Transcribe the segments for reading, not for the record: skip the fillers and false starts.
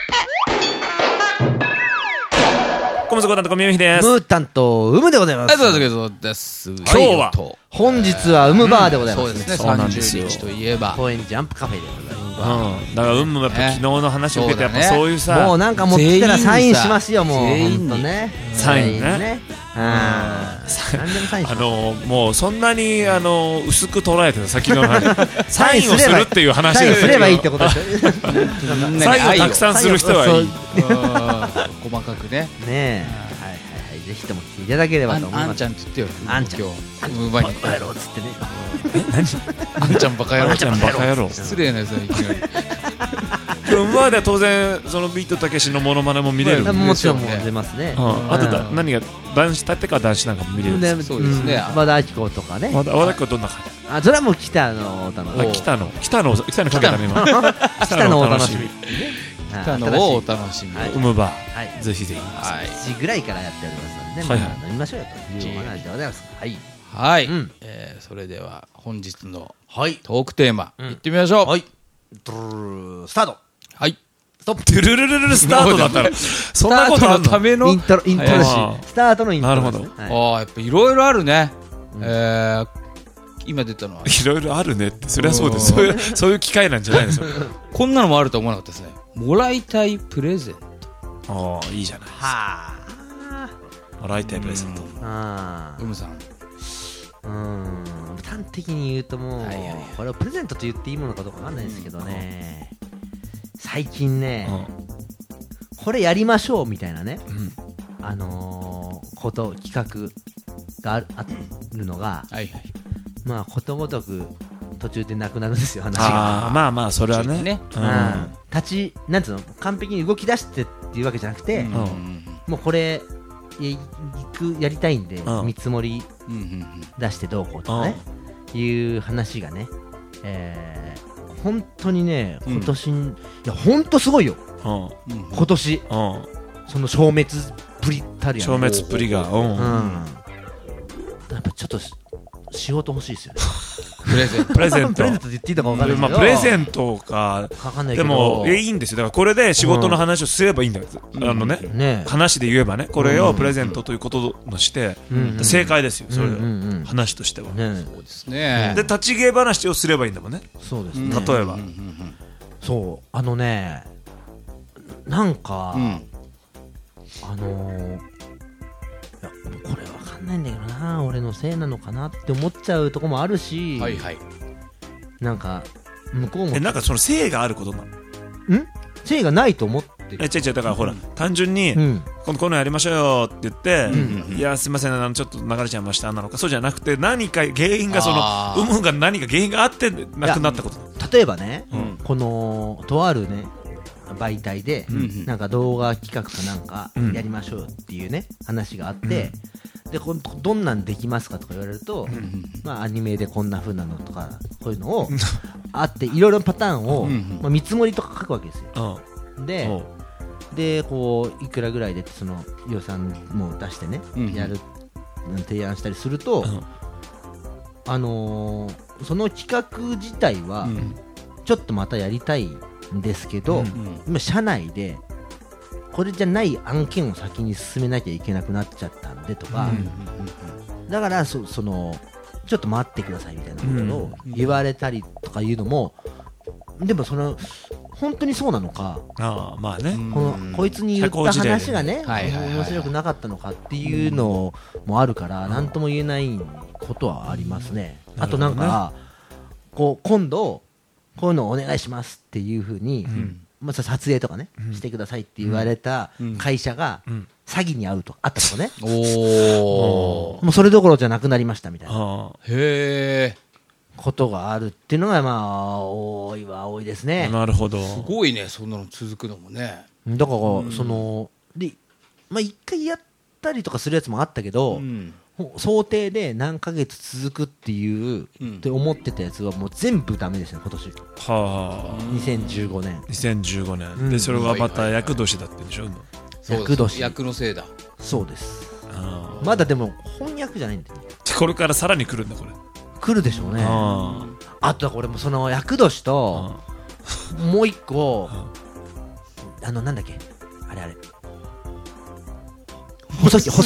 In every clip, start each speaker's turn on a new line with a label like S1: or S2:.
S1: コムソコ担当小宮秀です。
S2: ムータンとウムでございます。
S3: ありがとうございます。
S1: 今日は
S2: 本日はウムバーでございます。
S3: そうですね。
S1: そうなんですよ
S3: 30日といえば
S2: 公園ジャンプカフェでございます。
S1: だからもやっぱ昨日の話を受けてやっぱそういうさ、
S2: もうなんか持ってきたらサインしますよ、もう。
S3: 全員に
S2: ほんとね。
S1: サインね。
S2: 何でもサインします。
S1: もうそんなに薄く捉えてた先の話サインをするっていう話
S2: サイン
S1: です
S2: すればいいってことですよ。
S1: サインをたくさんする人はいい。
S3: 細かくね。
S2: ねえ。はいはいはい。ぜひとも来ていただければと思います。
S3: あんちゃんって言ってよ。
S2: あんちゃん。
S3: 今日ムーバーに
S2: バカ野郎っつってね。
S3: あんちゃんバカ野郎。
S1: あんちゃんバカ野郎。
S3: 失礼なやついきなり。
S1: 今日までは当然そのビートたけしのモノマネも見れる。
S2: もちろんもう出ますね。
S1: あと何が男子立川男子なんかも見れるんですか。
S3: そうですね。
S2: 和田アキ子とかね。
S1: 和田君はどんな感じ。
S2: あ、それはもう北のお楽しみ。
S1: 北のかけたね今。
S2: 北のお楽しみ。
S3: 北のをお楽しみ。
S1: ウムバーぜひぜひ。
S2: 1時ぐらいからやっておりますのでね。飲みましょうよというお話でございます。はい。
S3: はい。それでは本日のトークテーマいってみましょう。
S2: はい。スタート。
S3: はい。
S1: ストップ。トゥルルルルルスタートだったらそんなことあるの？
S3: ための
S2: イントロスタートのイントロ。
S1: なるほど。
S3: ああ、やっぱいろいろあるね。今出たのはい
S1: ろいろあるねって。そりゃそうです。そういう機会なんじゃないですよ。
S3: こんなのもあると思わなかったですね。もらいたいプレゼント。
S1: ああ、いいじゃないですか。もらいたいプレゼント。
S3: ウムさん。
S2: 端的に言うともうこれをプレゼントと言っていいものかどうかわかんないですけどね、最近ね、これやりましょうみたいなね、企画があるのが、まあことごとく途中でなくなるんですよ、話が。
S1: まあそれはね、
S2: なんつうの、完璧に動き出してっていうわけじゃなくて、もうこれやりたいんで見積もり出してどうこうとかねいう話がね、本当にね今年、いや本当すごいよ今年、その消滅ぶりたるやん、
S1: 消滅ぶりが、
S2: やっぱちょっと仕事欲しいですよね。
S1: プレゼントって
S2: 言っていいのか分かんないけど、
S1: プレゼントかでもいいんですよ。だからこれで仕事の話をすればいいんだよ。話で言えばね、これをプレゼントということとして正解ですよ、それ話としては。
S3: そうですね。
S1: で立ち芸話をすればいいんだもんね。
S2: そうですね。
S1: 例えば
S2: そうなんかこれわかんないんだけどな、俺のせいなのかなって思っちゃうとこもあるし、なんか向こうも
S1: なんかそのせいがあることなの？
S2: せいがないと思ってる。
S1: 違うだからほら単純にこのやりましょうよって言って、いやすいませんちょっと流れちゃいましたなのか、そうじゃなくて何か原因が何か原因があってなくなったこと。
S2: 例えばね、このとあるね媒体でなんか動画企画かなんかやりましょうっていうね話があって、でどんなんできますかとか言われると、まあアニメでこんな風なのとかこういうのをあっていろいろパターンを見積もりとか書くわけですよ。でこういくらぐらいでその予算も出してねやる提案したりすると、その企画自体はちょっとまたやりたいんですけど、今社内でこれじゃない案件を先に進めなきゃいけなくなっちゃったんでとか、だからそのちょっと待ってくださいみたいなことを言われたりとかいうのも、でも本当にそうなのか、
S1: まあね、
S2: こいつに言った話がね面白くなかったのかっていうのもあるから何とも言えないことはありますね。あとなんか今度こういうのをお願いしますっていう風に、撮影とかねしてくださいって言われた会社が詐欺に遭うとあったとかね、もうそれどころじゃなくなりましたみたいなことがあるっていうのがまあ多いですね。
S1: なるほど。
S3: すごいね、そんなの続くのもね。
S2: だからで一回やったりとかするやつもあったけど、想定で何ヶ月続くっていうって思ってたやつはもう全部ダメでしたね今年。2015年
S1: でそれがまた厄年だったんでしょ。
S3: 役のせいだ。
S2: そうです。まだでも翻訳じゃないんだよ。
S1: これからさらに来るんだ。これ
S2: 来るでしょうね。あとはこれもその厄年ともう一個なんだっけあれ細木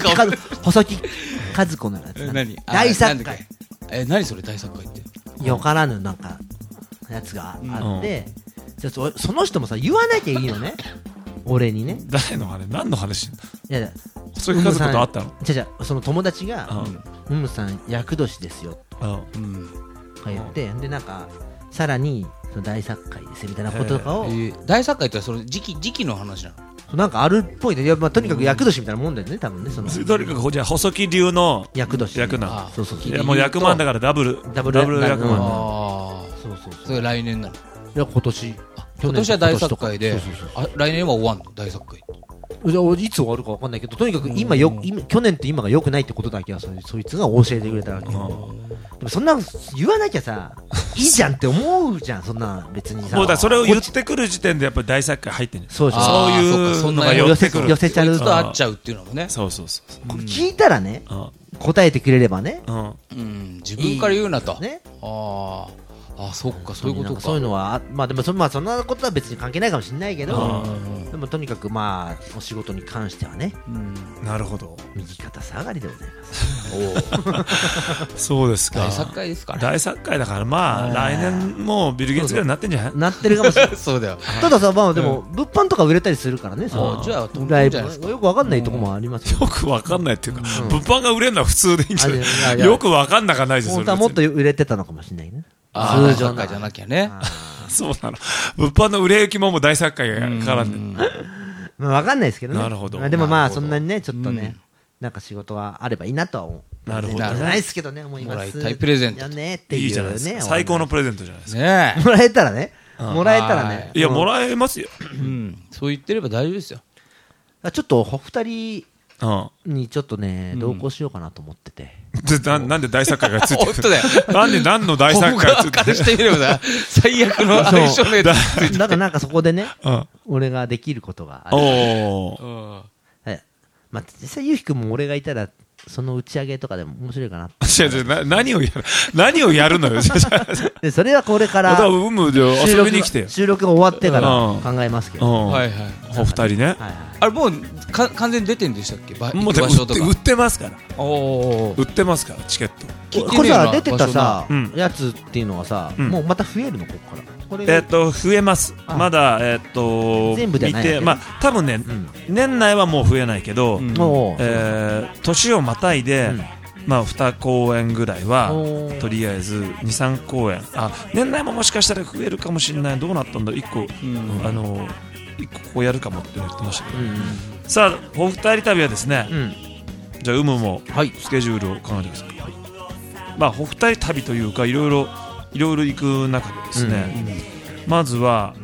S2: 和子のやつ
S3: 何
S2: 大作会
S3: 何それ大作会って
S2: よからぬなんかやつがあって、その人もさ言わなきゃいいのね俺にね。
S1: 誰の話何の話？い
S2: や
S1: 細木和子と会ったの？
S2: じゃその友達がさん厄年ですよとか言ってでなんかさらにその大作会ですみたいなこととかを
S3: 大作会ってその時期の話なの？
S2: なんかあるっぽいね。いや、まあ、とにかく厄年みたいなもんだよね多分ね。
S1: とにかくじゃあ細木流の
S2: 厄年
S1: 役な。
S2: そうそう。
S1: いやもう役満だからダブル役満。
S3: そうそれ来年なの？
S2: いや今年
S3: は大作会で来年は終わんの大作会？
S2: いつ終わるか分かんないけどとにかく今去年と今が良くないってことだけはそいつが教えてくれたわけ。でもそんな言わなきゃさいいじゃんって思うじゃん。そんな別にさ
S1: もうだそれを言ってくる時点でやっぱり大作会入ってんねん。
S2: そう
S1: いうのが寄ってくる
S2: 寄せちゃう
S3: と合っちゃうっていうのもね。
S1: そう
S2: 聞いたらね答えてくれればね
S3: 自分から言うなと
S2: ね。
S3: そっかそういうことか。
S2: そういうのはまあでもそんなことは別に関係ないかもしれないけどでもとにかくまあお仕事に関してはね
S1: なるほど
S2: 右肩下がりでございます。
S1: そうですか。
S3: 大作会ですから
S1: 大作会だからまあ来年もうビル・ゲイツぐらいになってんじゃない？
S2: なってるかもしれない。
S3: そうだよ。
S2: たださまあでも物販とか売れたりするからね。
S3: じゃあ
S2: ライブよくわかんないとこもありますよ。
S1: よくわかんないっていうか物販が売れるのは普通でいいんじゃない？よくわかんなかないですよ。
S2: 本当はもっと売れてたのかもしれないね。
S3: 通常会じゃなきゃね。
S1: そうなの。物販の売れ行きももう大作会が絡んでる。
S2: わかんないですけどね。
S1: なるほど。
S2: でもまあそんなにねちょっとねなんか仕事があればいいなとは思う。
S1: なるほど。
S2: じゃないですけどね思います。
S3: もらいたいプレゼント。
S1: いいじゃないですか。最高のプレゼントじゃないですか。
S3: ね
S2: もらえたらね。もらえたらね。
S1: いやもらえますよ。
S3: そう言ってれば大丈夫ですよ。
S2: ちょっとお二人にちょっとね同行しようかなと思ってて。
S1: なんで大作会がついてる？
S3: 本当だよ。
S1: なんで何の大作会がついてる？
S3: からしてみればさ最悪の相性のやつついてる。
S2: だからなんかそこでね俺ができることがある。まあ実際ゆうひくんも俺がいたらその打ち上げとかでも面白いかな。
S1: 何をやるのよ。
S2: でそれはこれから
S1: 遊びに来てよ。
S2: 収録が終わってから考えますけど。
S1: お二人ね。
S3: あれもう完全に出てんでしたっけ？
S1: もう売ってますから。売ってますからチケット。
S2: これさ出てたさやつっていうのはさもうまた増えるのここから。
S1: 増えます。まだ
S2: 全部ではない。
S1: まあ多分ね年内はもう増えないけど年をまたいでまあ2公演ぐらいはとりあえず 2,3 公演年内ももしかしたら増えるかもしれない。どうなったんだ1個1個ここやるかもって言ってましたけどさあお二人旅はですねじゃあもスケジュールを考えてください。まあお二人旅というかいろいろ行く中でですねまずは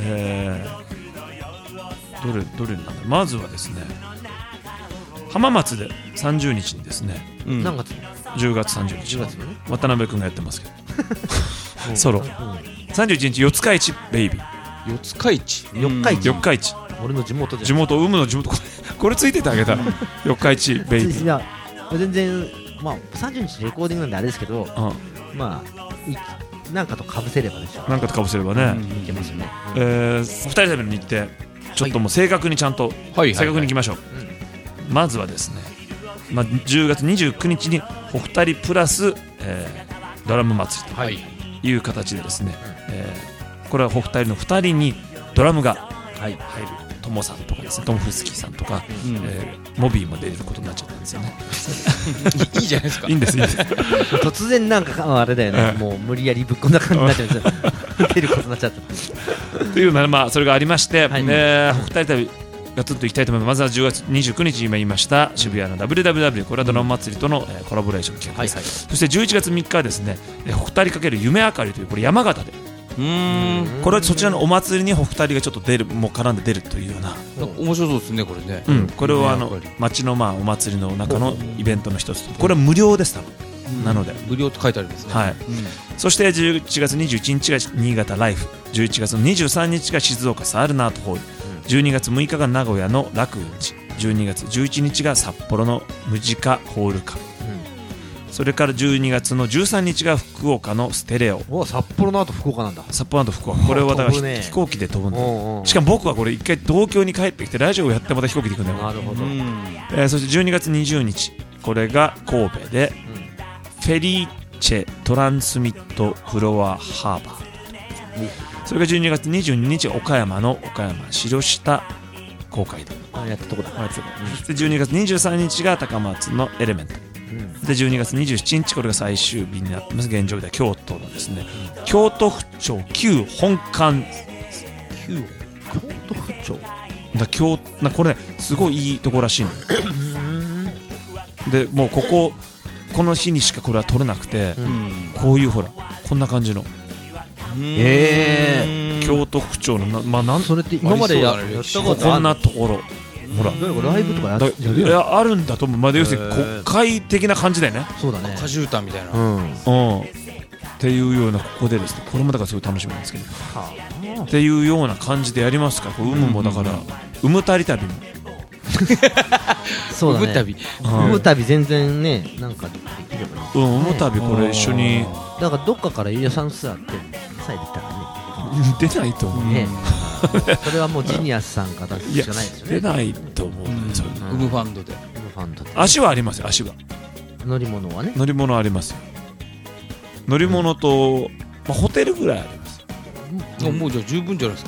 S1: どれなんだまずはですね浜松で30日にですね
S2: 何月
S1: 10月30日渡辺君がやってますけどソロ31日四日市ベイビー。
S3: 四日市
S1: 四日市
S2: 俺の地元じゃん。
S1: 地元これついててあげた。四日市ベイビー。
S2: いや全然まあ30日レコーディングなんであれですけどまあなんかと被せればでしょ。
S1: なんかと被せればね
S2: いけますよね。
S1: 2人旅の日程ちょっともう正確にちゃんと正確にいきましょう。まずはですね10月29日にお二人プラスドラム祭りという形でですねこれはお二人の2人にドラムが入るトモさんとかですねトモフスキーさんとかモビーも出ることになっちゃったんですよね。
S3: いいじゃないですか。
S1: いいんです
S2: 突然なんかあれだよねもう無理やりぶっこんだ感じになっちゃうんですよ。出ることになっちゃった
S1: というのはまあそれがありましてお二人旅ガツンといきたいと思います。まずは10月29日今言いました渋谷の WWW これはドラム祭りとのコラボレーション企画、そして11月3日はですねお二人かける夢あかりというこれ山形でこれはそちらのお祭りにお二人がちょっともう絡んで出るというような
S3: 面白そうですねこれね。
S1: これは町のまあお祭りの中のイベントの一つこれは無料です多分なので
S3: 無料って書いてあるんですね。
S1: そして11月21日が新潟ライフ11月の23日が静岡サールナートホール12月6日が名古屋の楽雲寺12月11日が札幌のムジカホールカフェそれから12月の13日が福岡のステレオ。
S2: 札幌の後福岡なんだ。
S1: 札幌の後福岡、これはだから飛行機で飛ぶんだ。しかも僕はこれ一回東京に帰ってきてラジオをやってまた飛行機で行くんだよ。
S2: なるほ
S1: ど。そして12月20日これが神戸で、フェリーチェトランスミットフロアハーバー。それが12月22日岡山の岡山城下公会堂。
S2: やったとこだ。
S1: そして12月23日が高松のエレメント。で12月27日これが最終日になってます。現状では京都のですね、京都府庁旧本館。
S2: 京都府庁
S1: だこれ、ね、すごいいいとこらしいので、もうこの日にしかこれは撮れなくて、こういうほらこんな感じの京都府庁の
S2: それって今までやったこと
S1: こんなところほら
S2: ライブとかやる
S1: いやあるんだと思う。要するに国会的な感じだよね。
S2: そうだね。
S3: 歌絨毯みたいな、
S1: っていうようなここでですね、これもだからすごい楽しみなんですけど、っていうような感じでやりますから、有無もだから有たり旅も
S2: そうだね。有旅全然ね、なんかできればいい。
S1: 有旅これ一緒に
S2: だからどっかから飯田さんすらってさえできたらね
S1: 出ないと思うね。
S2: それはもうジニアスさんかだけじゃないですよね。
S1: 出ないと思う。
S3: ウムファンドで
S1: 足はありますよ。足は
S2: 乗り物はね、
S1: 乗り物ありますよ。乗り物と、ホテルぐらいあります。
S3: もうじゃあ十分じゃないですか。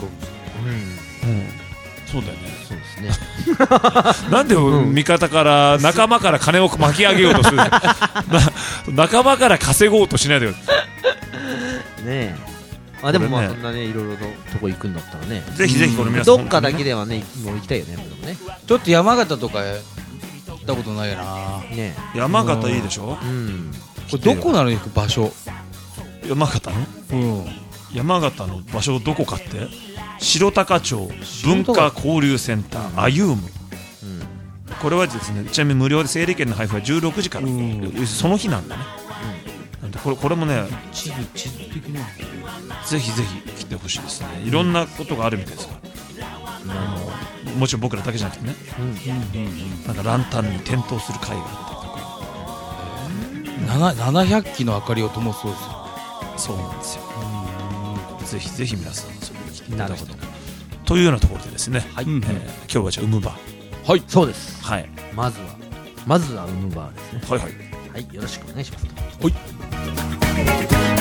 S1: そうだよね。
S2: そうですね。
S1: なんで味方から仲間から金を巻き上げようとする仲間から稼ごうとしないでよね
S2: え。でもそんなね、いろいろとこ行くんだったらね、
S1: ぜひぜひこれ皆さん
S2: どっかだけではねもう行きたいよね。
S3: ちょっと山形とか行ったことないよな。
S1: 山形いいでしょ。
S3: これどこなの行く場所。
S1: 山形の山形の場所どこかって、白鷹町文化交流センターアユーム。これはですね、ちなみに無料で整理券の配布は16時からその日なんだね。これもね、
S3: 地図的な
S1: ぜひぜひ来てほしいですね。いろんなことがあるみたいですから、もちろん僕らだけじゃなくてね、なんかランタンに点灯する会があったりとか、
S3: 700基の明かりを灯すそうですよ。
S1: そうなんですよ。ぜひぜひ皆さんそれに来ていただきたいというようなところでですね、今日はじゃあウムバー。
S2: はい、そうです。
S1: はい、
S2: まずはウムバーですね。
S1: はいはい、
S2: よろしくお願いします。
S1: はい。